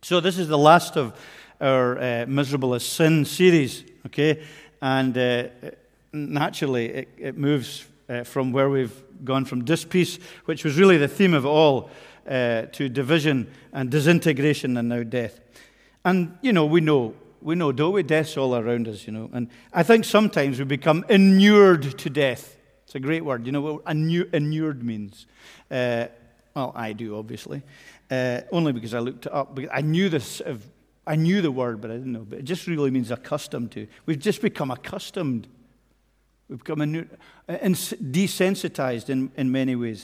So this is the last of our Miserable as Sin series, okay? And naturally, it moves from where we've gone from dispeace, which was really the theme of it all, to division and disintegration, and now death. And, we know, don't we? Death's all around us, And I think sometimes we become inured to death. It's a great word. You know what inured means? Well, I do, obviously. Only because I looked it up. I knew the word, but I didn't know. But it just really means accustomed to. We've just become accustomed. We've become desensitized in many ways.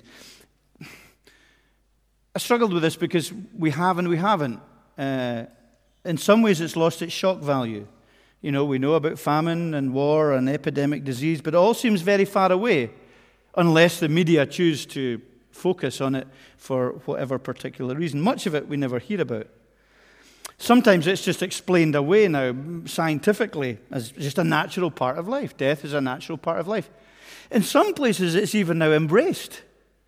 I struggled with this because we have and we haven't. In some ways, it's lost its shock value. We know about famine and war and epidemic disease, but it all seems very far away, unless the media choose to focus on it for whatever particular reason. Much of it we never hear about. Sometimes it's just explained away now scientifically as just a natural part of life. Death is a natural part of life. In some places, it's even now embraced.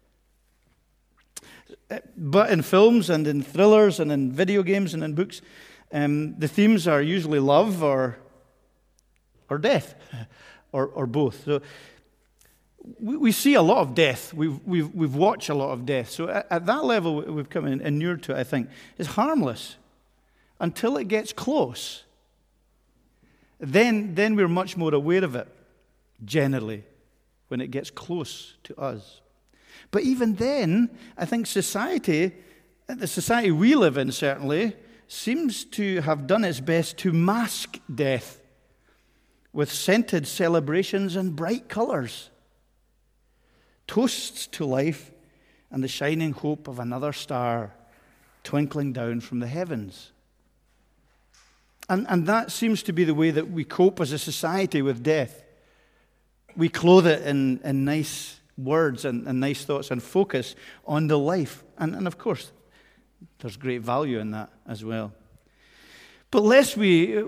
But in films and in thrillers and in video games and in books, the themes are usually love or death, or both. So we see a lot of death. We've watched a lot of death. So at that level, we've come inured to it, I think. It's harmless until it gets close. Then we're much more aware of it, generally, when it gets close to us. But even then, I think the society we live in, certainly, seems to have done its best to mask death with scented celebrations and bright colors, toasts to life and the shining hope of another star twinkling down from the heavens. And that seems to be the way that we cope as a society with death. We clothe it in nice words and nice thoughts and focus on the life. And of course, there's great value in that as well. But lest we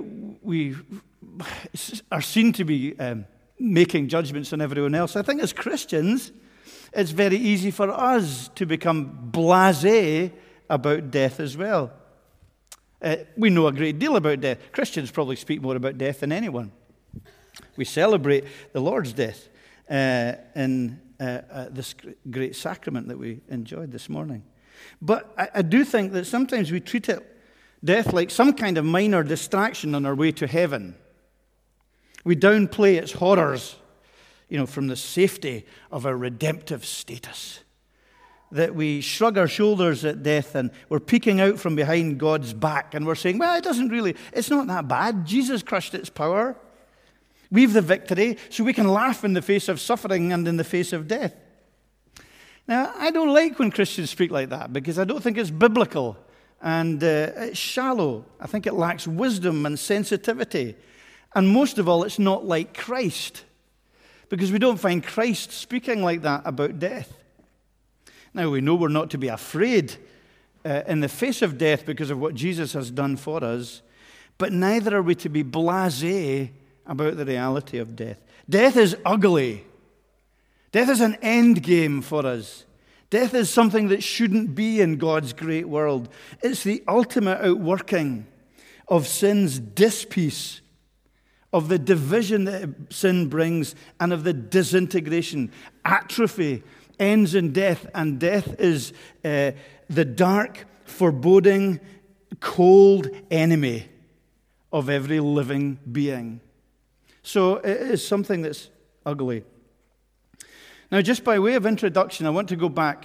are seen to be making judgments on everyone else, I think as Christians, it's very easy for us to become blasé about death as well. We know a great deal about death. Christians probably speak more about death than anyone. We celebrate the Lord's death in this great sacrament that we enjoyed this morning. But I do think that sometimes we treat death like some kind of minor distraction on our way to heaven. We downplay its horrors, from the safety of our redemptive status. That we shrug our shoulders at death and we're peeking out from behind God's back and we're saying, well, it's not that bad. Jesus crushed its power. We've the victory, so we can laugh in the face of suffering and in the face of death. Now, I don't like when Christians speak like that because I don't think it's biblical and it's shallow. I think it lacks wisdom and sensitivity. And most of all, it's not like Christ because we don't find Christ speaking like that about death. Now, we know we're not to be afraid in the face of death because of what Jesus has done for us, but neither are we to be blasé about the reality of death. Death is ugly. Death is an end game for us. Death is something that shouldn't be in God's great world. It's the ultimate outworking of sin's dispeace, of the division that sin brings, and of the disintegration. Atrophy ends in death, and death is the dark, foreboding, cold enemy of every living being. So it is something that's ugly. Now, just by way of introduction, I want to go back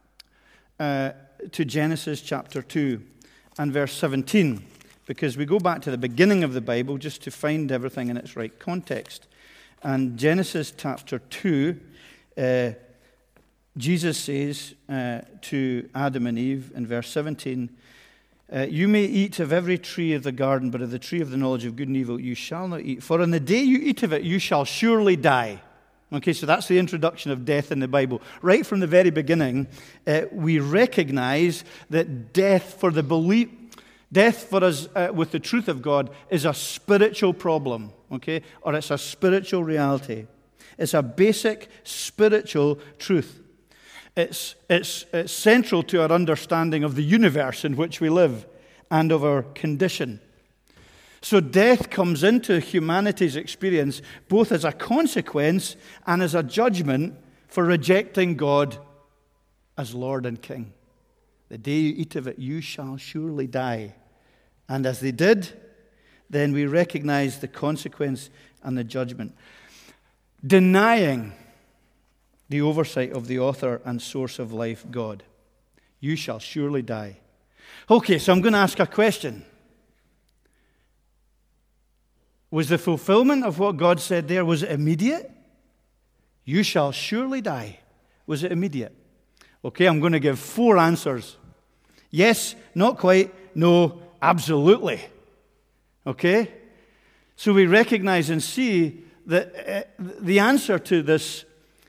to Genesis chapter 2 and verse 17, because we go back to the beginning of the Bible just to find everything in its right context. And Genesis chapter 2, Jesus says to Adam and Eve in verse 17, you may eat of every tree of the garden, but of the tree of the knowledge of good and evil you shall not eat. For on the day you eat of it, you shall surely die. Okay, so that's the introduction of death in the Bible. Right from the very beginning, we recognize that death for us with the truth of God is a spiritual problem, okay? Or it's a spiritual reality. It's a basic spiritual truth. It's central to our understanding of the universe in which we live and of our condition. So death comes into humanity's experience both as a consequence and as a judgment for rejecting God as Lord and King. The day you eat of it, you shall surely die. And as they did, then we recognize the consequence and the judgment. Denying the oversight of the author and source of life, God. You shall surely die. Okay, so I'm going to ask a question. Was the fulfillment of what God said there, was it immediate? You shall surely die. Was it immediate? Okay, I'm going to give 4 answers. Yes, not quite. No, absolutely. Okay? So we recognize and see that the answer to this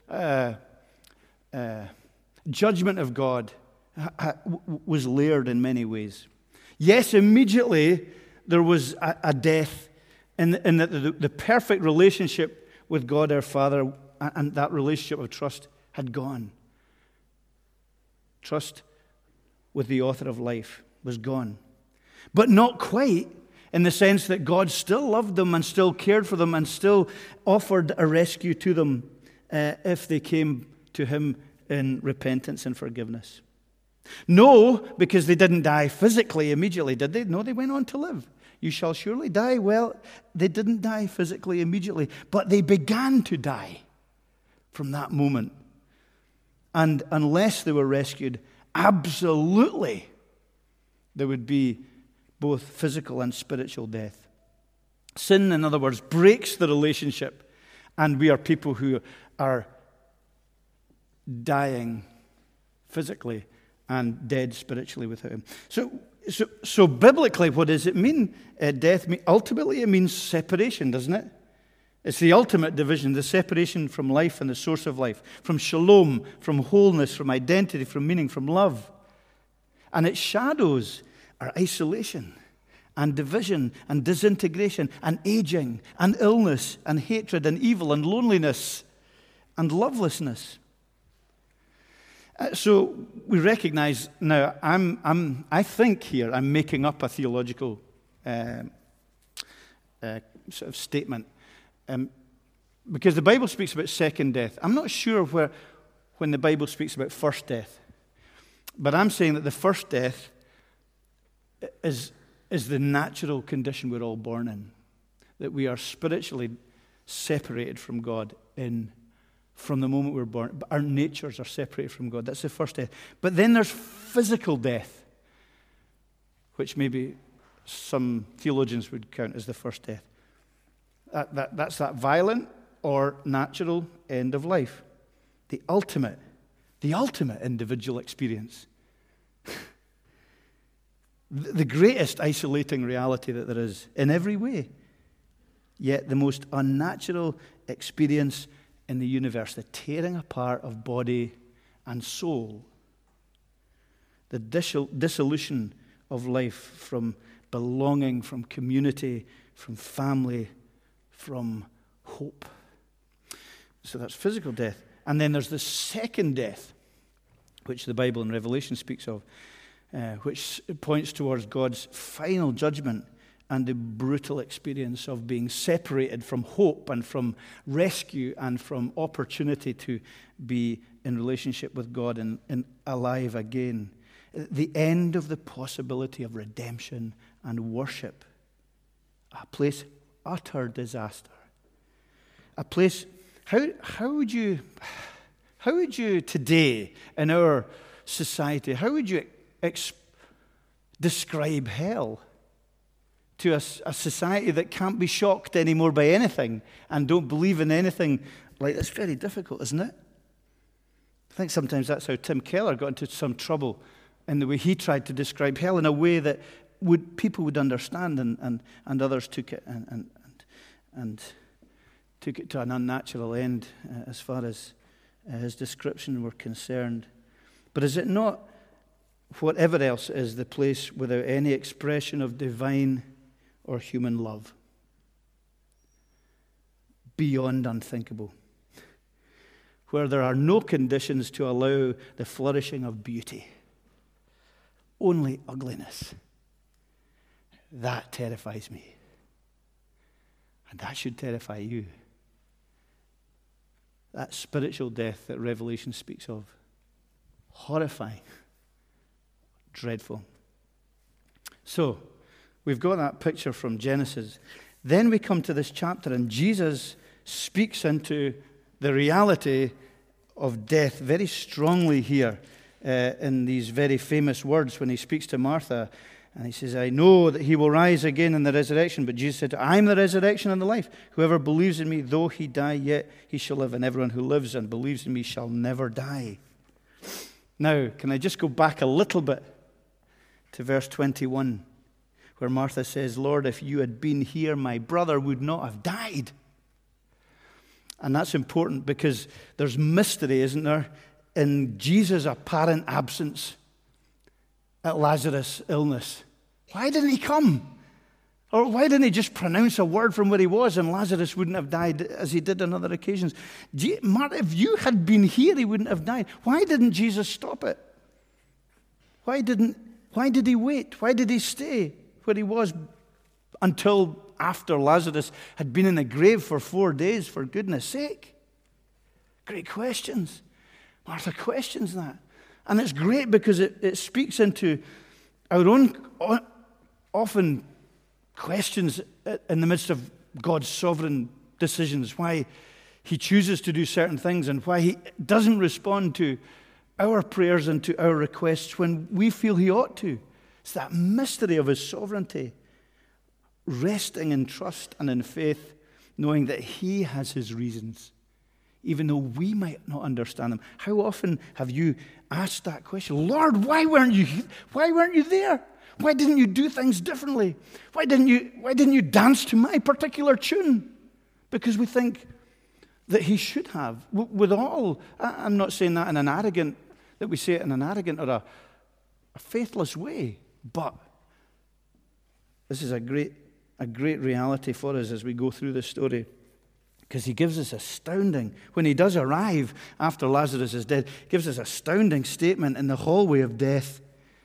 judgment of God was layered in many ways. Yes, immediately there was a death in that the perfect relationship with God our Father and that relationship of trust had gone. Trust with the author of life was gone. But not quite, in the sense that God still loved them and still cared for them and still offered a rescue to them if they came to Him in repentance and forgiveness. No, because they didn't die physically immediately, did they? No, they went on to live. You shall surely die. Well, they didn't die physically immediately, but they began to die from that moment. And unless they were rescued, absolutely there would be both physical and spiritual death. Sin, in other words, breaks the relationship, and we are people who are dying physically and dead spiritually without Him. So biblically, what does it mean? Death, ultimately, it means separation, doesn't it? It's the ultimate division, the separation from life and the source of life, from shalom, from wholeness, from identity, from meaning, from love. And its shadows are isolation and division and disintegration and aging and illness and hatred and evil and loneliness and lovelessness. So we recognize now. I think here I'm making up a theological sort of statement because the Bible speaks about second death. I'm not sure when the Bible speaks about first death, but I'm saying that the first death is the natural condition we're all born in, that we are spiritually separated from God from the moment we're born. Our natures are separated from God. That's the first death. But then there's physical death, which maybe some theologians would count as the first death. That's that violent or natural end of life. The ultimate individual experience. The greatest isolating reality that there is in every way. Yet the most unnatural experience in the universe, the tearing apart of body and soul, the dissolution of life from belonging, from community, from family, from hope. So that's physical death. And then there's the second death, which the Bible in Revelation speaks of, which points towards God's final judgment and the brutal experience of being separated from hope and from rescue and from opportunity to be in relationship with God and alive again. The end of the possibility of redemption and worship. A place utter disaster. A place, how would you today in our society, how would you describe hell to a society that can't be shocked anymore by anything and don't believe in anything? Like, it's very difficult, isn't it? I think sometimes that's how Tim Keller got into some trouble in the way he tried to describe hell in a way that people would understand, and others took it and took it to an unnatural end as far as his description were concerned. But is it not, whatever else is, the place without any expression of divine or human love? Beyond unthinkable. Where there are no conditions to allow the flourishing of beauty. Only ugliness. That terrifies me. And that should terrify you. That spiritual death that Revelation speaks of. Horrifying. Dreadful. So, we've got that picture from Genesis. Then we come to this chapter, and Jesus speaks into the reality of death very strongly here in these very famous words when he speaks to Martha. And he says, I know that he will rise again in the resurrection. But Jesus said, I am the resurrection and the life. Whoever believes in me, though he die, yet he shall live. And everyone who lives and believes in me shall never die. Now, can I just go back a little bit to verse 21, where Martha says, Lord, if you had been here, my brother would not have died. And that's important because there's mystery, isn't there, in Jesus' apparent absence at Lazarus' illness. Why didn't he come? Or why didn't he just pronounce a word from where he was and Lazarus wouldn't have died as he did on other occasions? Martha, if you had been here, he wouldn't have died. Why didn't Jesus stop it? Why did he wait? Why did he stay where he was until after Lazarus had been in the grave for 4 days, for goodness sake? Great questions. Martha questions that. And it's great because it speaks into our own often questions in the midst of God's sovereign decisions, why he chooses to do certain things and why he doesn't respond to our prayers and to our requests when we feel he ought to. It's that mystery of his sovereignty, resting in trust and in faith, knowing that he has his reasons, even though we might not understand them. How often have you asked that question? Lord, why weren't you there? Why didn't you do things differently? Why didn't you dance to my particular tune? Because we think that he should have. I'm not saying that in an arrogant, that we say it in an arrogant or a faithless way, but this is a great reality for us as we go through this story. Because he gives us astounding, when he does arrive after Lazarus is dead, gives us astounding statement in the hallway of death.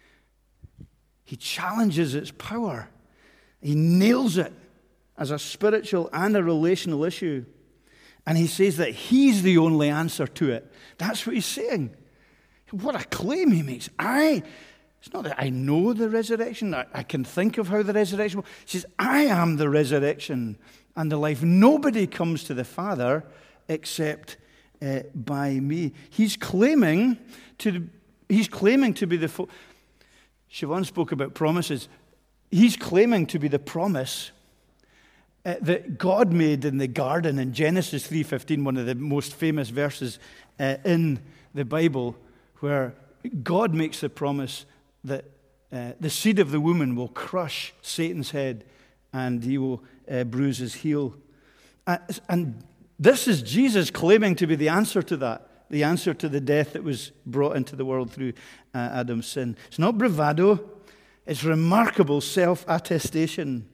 He challenges its power. He nails it as a spiritual and a relational issue. And he says that he's the only answer to it. That's what he's saying. What a claim he makes. It's not that I know the resurrection. I can think of how the resurrection will. He says, I am the resurrection and the life. Nobody comes to the Father except by me. He's claiming to be the... Siobhan spoke about promises. He's claiming to be the promise that God made in the garden in Genesis 3:15, one of the most famous verses in the Bible, where God makes the promise that the seed of the woman will crush Satan's head and he will bruise his heel. And this is Jesus claiming to be the answer to that, the answer to the death that was brought into the world through Adam's sin. It's not bravado. It's remarkable self-attestation.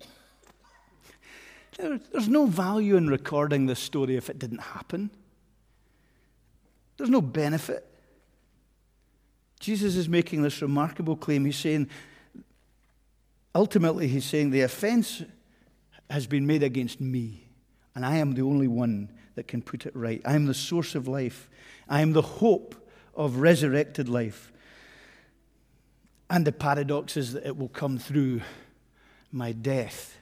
There's no value in recording this story if it didn't happen. There's no benefit. Jesus is making this remarkable claim. He's saying, ultimately, he's saying the offense has been made against me, and I am the only one that can put it right. I am the source of life. I am the hope of resurrected life. And the paradox is that it will come through my death.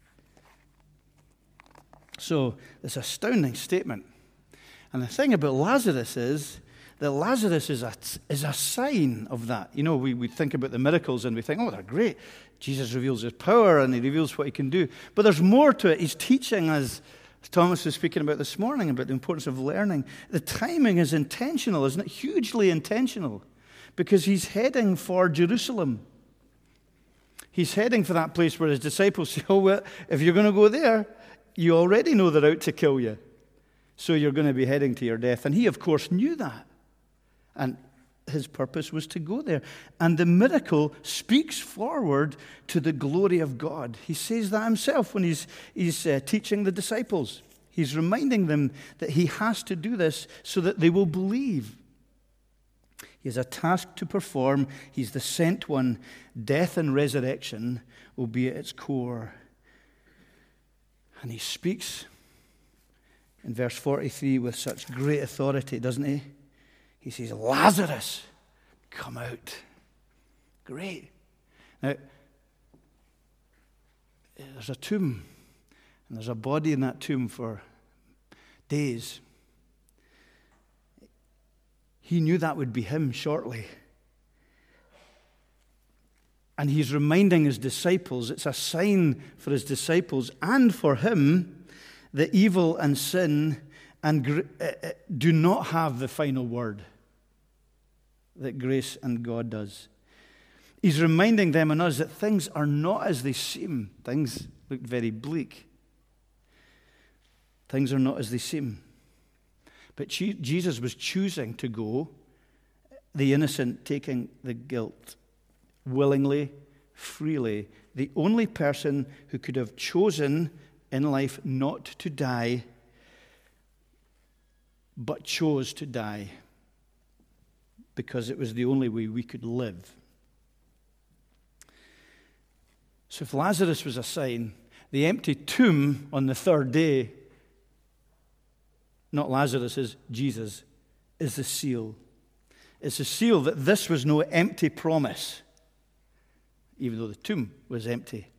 So, this astounding statement. And the thing about Lazarus is that Lazarus is a sign of that. You know, we think about the miracles and we think, oh, they're great. Jesus reveals his power and he reveals what he can do. But there's more to it. He's teaching, as Thomas was speaking about this morning, about the importance of learning. The timing is intentional, isn't it? Hugely intentional. Because he's heading for Jerusalem. He's heading for that place where his disciples say, oh, well, if you're going to go there, you already know they're out to kill you. So you're going to be heading to your death. And he, of course, knew that. And his purpose was to go there. And the miracle speaks forward to the glory of God. He says that himself when he's teaching the disciples. He's reminding them that he has to do this so that they will believe. He has a task to perform. He's the sent one. Death and resurrection will be at its core. And he speaks in verse 43 with such great authority, doesn't he? He says, Lazarus, come out. Great. Now, there's a tomb, and there's a body in that tomb for days. He knew that would be him shortly. And he's reminding his disciples, it's a sign for his disciples and for him, that evil and sin do not have the final word that grace and God does. He's reminding them and us that things are not as they seem. Things look very bleak. Things are not as they seem. But Jesus was choosing to go, the innocent taking the guilt, willingly, freely. The only person who could have chosen in life not to die, but chose to die because it was the only way we could live. So if Lazarus was a sign, the empty tomb on the third day, not Lazarus, is Jesus, is the seal. It's a seal that this was no empty promise, even though the tomb was empty.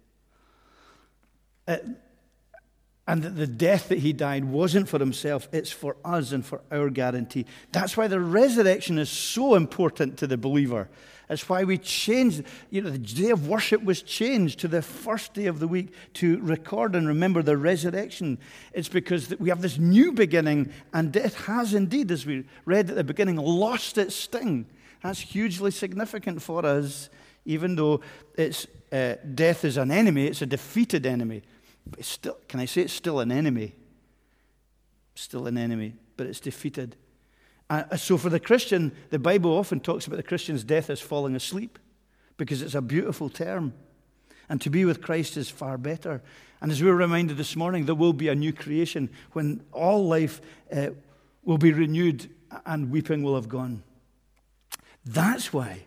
And that the death that he died wasn't for himself, it's for us and for our guarantee. That's why the resurrection is so important to the believer. It's why we changed, the day of worship was changed to the first day of the week to record and remember the resurrection. It's because we have this new beginning, and death has indeed, as we read at the beginning, lost its sting. That's hugely significant for us, even though death is an enemy, it's a defeated enemy. But it's still, can I say it's still an enemy? Still an enemy, but it's defeated. So for the Christian, the Bible often talks about the Christian's death as falling asleep because it's a beautiful term. And to be with Christ is far better. And as we were reminded this morning, there will be a new creation when all life will be renewed and weeping will have gone. That's why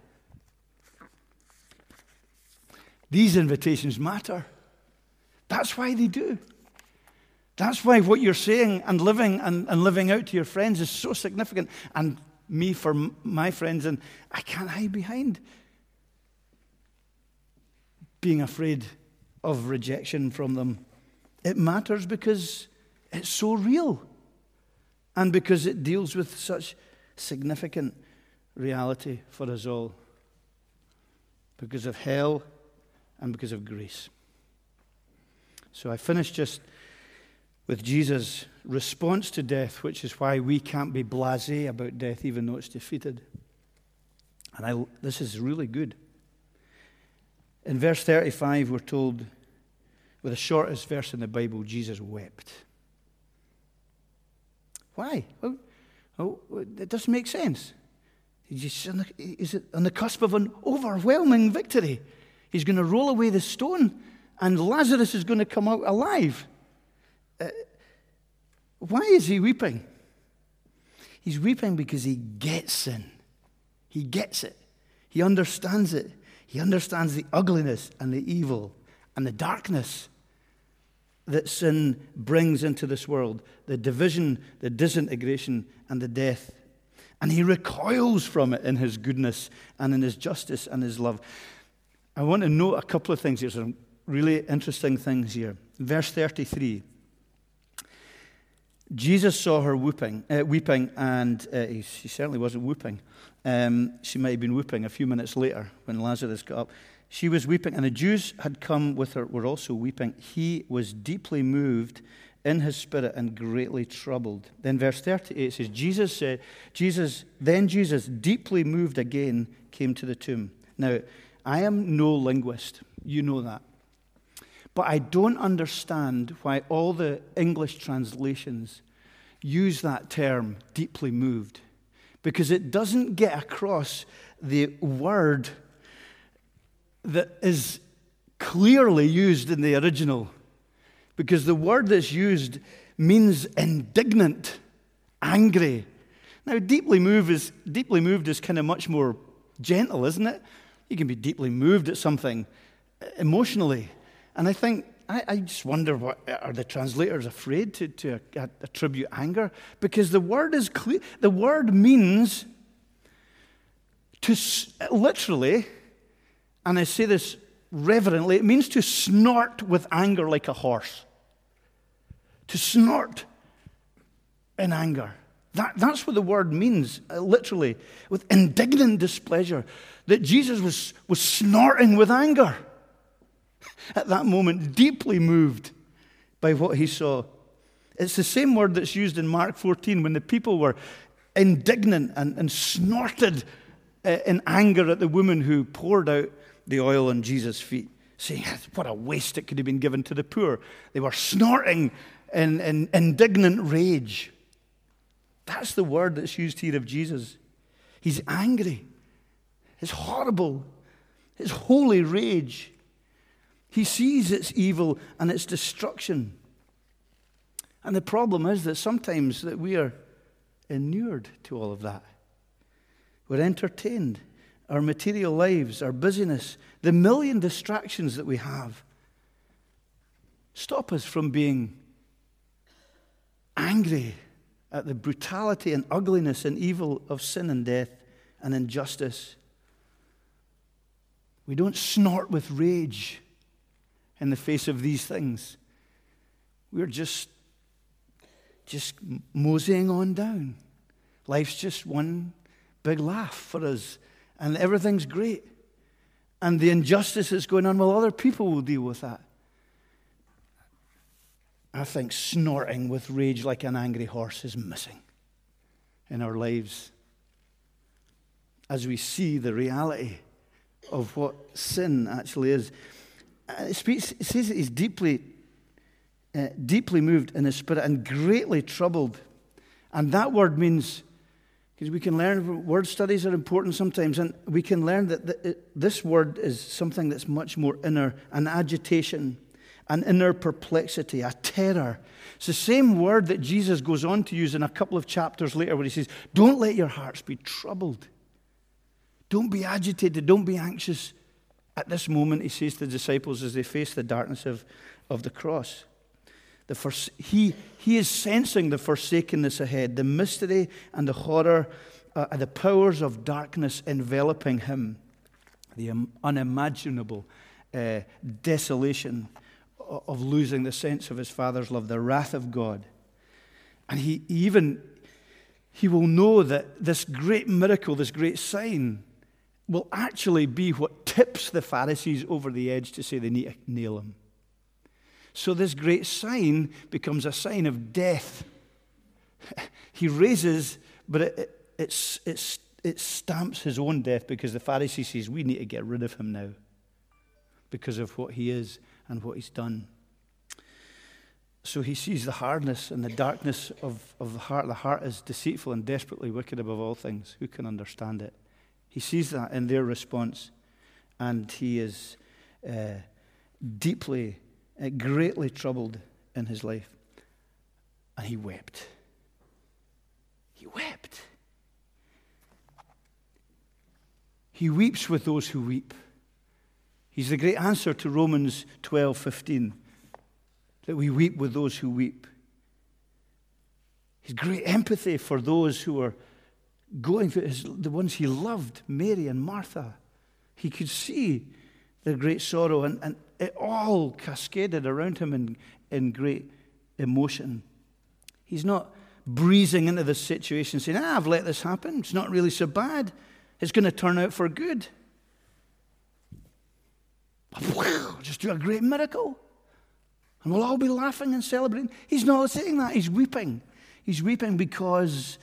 these invitations matter. That's why they do. That's why what you're saying and living out to your friends is so significant. And me for my friends, and I can't hide behind being afraid of rejection from them. It matters because it's so real and because it deals with such significant reality for us all. Because of hell and because of grace. So I finish just with Jesus' response to death, which is why we can't be blasé about death, even though it's defeated. And this is really good. In verse 35, we're told, with the shortest verse in the Bible, Jesus wept. Why? Oh, it doesn't make sense. He's on the cusp of an overwhelming victory. He's going to roll away the stone, and Lazarus is going to come out alive. Why is he weeping? He's weeping because he gets sin. He gets it. He understands it. He understands the ugliness and the evil and the darkness that sin brings into this world, the division, the disintegration, and the death. And he recoils from it in his goodness and in his justice and his love. I want to note a couple of things here, some really interesting things here. Verse 33. Jesus saw her weeping, and she certainly wasn't whooping. She might have been whooping a few minutes later when Lazarus got up. She was weeping, and the Jews had come with her were also weeping. He was deeply moved in his spirit and greatly troubled. Then verse 38 says, Jesus, deeply moved again, came to the tomb. Now, I am no linguist. You know that. But I don't understand why all the English translations use that term, deeply moved, because it doesn't get across the word that is clearly used in the original, because the word that's used means indignant, angry. Now, deeply moved is kind of much more gentle, isn't it? You can be deeply moved at something emotionally. And I think, I just wonder, what are the translators afraid to attribute anger? Because the word is clear. The word means to literally, and I say this reverently, it means to snort with anger like a horse. To snort in anger. That's what the word means, literally, with indignant displeasure. That Jesus was snorting with anger at that moment, deeply moved by what he saw. It's the same word that's used in Mark 14 when the people were indignant and snorted in anger at the woman who poured out the oil on Jesus' feet, saying, what a waste, it could have been given to the poor. They were snorting in indignant rage. That's the word that's used here of Jesus. He's angry. It's horrible. It's holy rage. He sees its evil and its destruction. And the problem is that sometimes that we are inured to all of that. We're entertained. Our material lives, our busyness, the million distractions that we have stop us from being angry at the brutality and ugliness and evil of sin and death and injustice. We don't snort with rage in the face of these things. We're just moseying on down. Life's just one big laugh for us, and everything's great. And the injustice that's going on, well, other people will deal with that. I think snorting with rage like an angry horse is missing in our lives as we see the reality of what sin actually is. It says that he's deeply moved in his spirit and greatly troubled. And that word means, because we can learn, word studies are important sometimes, and we can learn that this word is something that's much more inner, an agitation, an inner perplexity, a terror. It's the same word that Jesus goes on to use in a couple of chapters later where he says, don't let your hearts be troubled. Don't be agitated, don't be anxious. At this moment, he says to the disciples as they face the darkness of the cross, he is sensing the forsakenness ahead, the mystery and the horror, the powers of darkness enveloping him, the unimaginable desolation of losing the sense of his Father's love, the wrath of God. And he will know that this great miracle, this great sign, will actually be what tips the Pharisees over the edge to say they need to nail him. So this great sign becomes a sign of death. He raises, but it stamps his own death, because the Pharisee says, we need to get rid of him now because of what he is and what he's done. So he sees the hardness and the darkness of the heart. The heart is deceitful and desperately wicked above all things. Who can understand it? He sees that in their response, and he is greatly troubled in his life. And he wept. He wept. He weeps with those who weep. He's the great answer to Romans 12:15, that we weep with those who weep. His great empathy for those who are going through the ones he loved, Mary and Martha. He could see their great sorrow, and it all cascaded around him in great emotion. He's not breezing into this situation saying, I've let this happen. It's not really so bad. It's going to turn out for good. Just do a great miracle, and we'll all be laughing and celebrating. He's not saying that. He's weeping. He's weeping because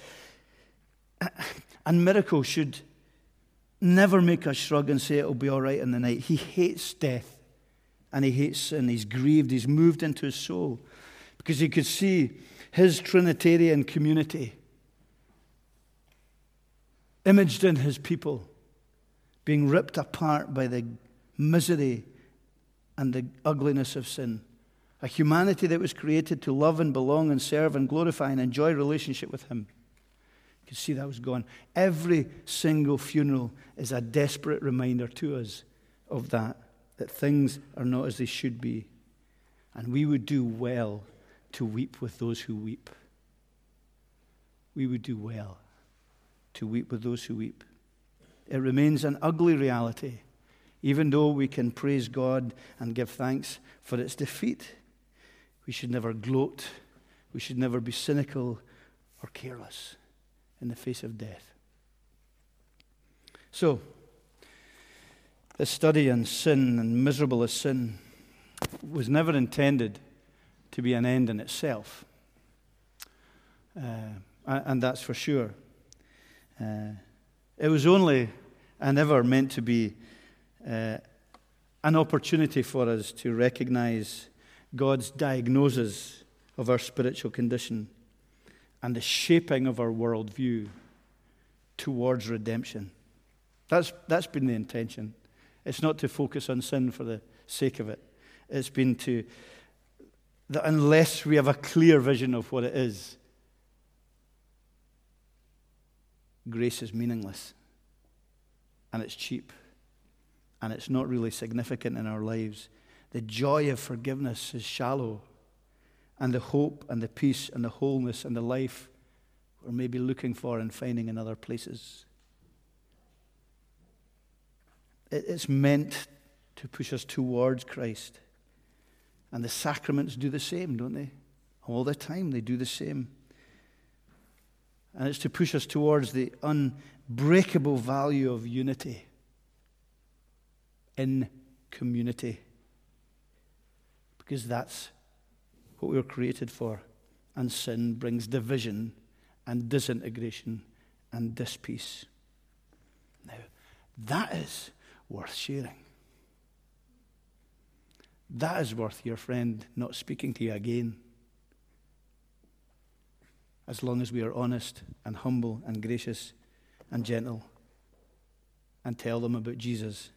a miracle should never make us shrug and say it'll be all right in the night. He hates death, and he hates sin. He's grieved. He's moved into his soul because he could see his Trinitarian community imaged in his people being ripped apart by the misery and the ugliness of sin. A humanity that was created to love and belong and serve and glorify and enjoy relationship with him could see that was gone. Every single funeral is a desperate reminder to us of that things are not as they should be. And we would do well to weep with those who weep. We would do well to weep with those who weep. It remains an ugly reality, even though we can praise God and give thanks for its defeat. We should never gloat. We should never be cynical or careless in the face of death. So, this study on sin and miserable as sin was never intended to be an end in itself. And that's for sure. It was only and ever meant to be an opportunity for us to recognize God's diagnosis of our spiritual condition and the shaping of our worldview towards redemption. That's been the intention. It's not to focus on sin for the sake of it. It's been that unless we have a clear vision of what it is, grace is meaningless, and it's cheap, and it's not really significant in our lives. The joy of forgiveness is shallow, and the hope and the peace and the wholeness and the life we're maybe looking for and finding in other places. It's meant to push us towards Christ. And the sacraments do the same, don't they? All the time they do the same. And it's to push us towards the unbreakable value of unity in community. Because that's what we were created for. And sin brings division and disintegration and dispeace. Now, that is worth sharing. That is worth your friend not speaking to you again. As long as we are honest and humble and gracious and gentle and tell them about Jesus.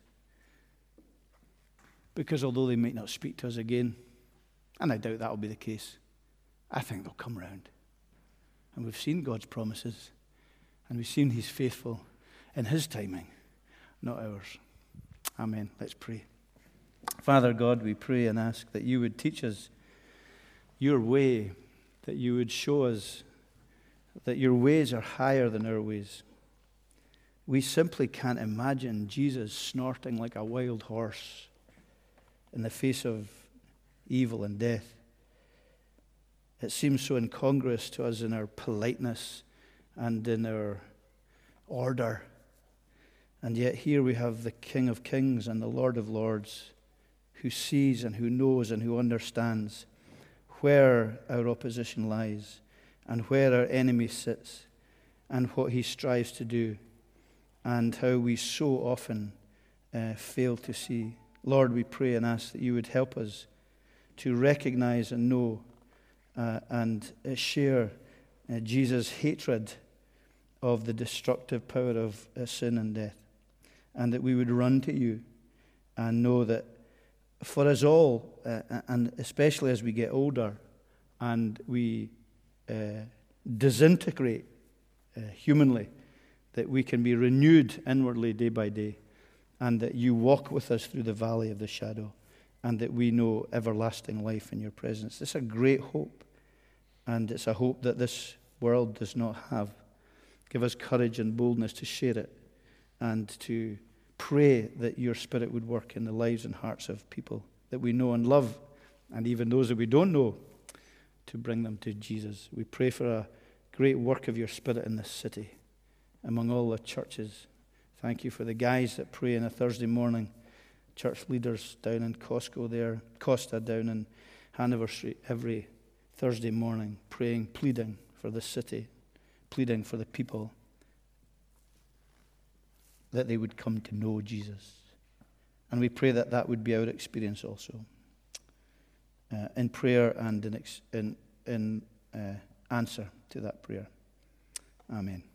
Because although they might not speak to us again, and I doubt that will be the case, I think they'll come round. And we've seen God's promises, and we've seen He's faithful in His timing, not ours. Amen. Let's pray. Father God, we pray and ask that you would teach us your way, that you would show us that your ways are higher than our ways. We simply can't imagine Jesus snorting like a wild horse in the face of evil and death. It seems so incongruous to us in our politeness and in our order. And yet here we have the King of Kings and the Lord of Lords, who sees and who knows and who understands where our opposition lies and where our enemy sits and what he strives to do and how we so often fail to see. Lord, we pray and ask that you would help us to recognize and know and share Jesus' hatred of the destructive power of sin and death, and that we would run to you and know that for us all, and especially as we get older and we disintegrate humanly, that we can be renewed inwardly day by day, and that you walk with us through the valley of the shadow, and that we know everlasting life in your presence. It's a great hope, and it's a hope that this world does not have. Give us courage and boldness to share it and to pray that your Spirit would work in the lives and hearts of people that we know and love, and even those that we don't know, to bring them to Jesus. We pray for a great work of your Spirit in this city, among all the churches. Thank you for the guys that pray on a Thursday morning, church leaders down in Costa down in Hanover Street every Thursday morning, praying, pleading for the city, pleading for the people, that they would come to know Jesus. And we pray that that would be our experience also, in prayer and in answer to that prayer. Amen.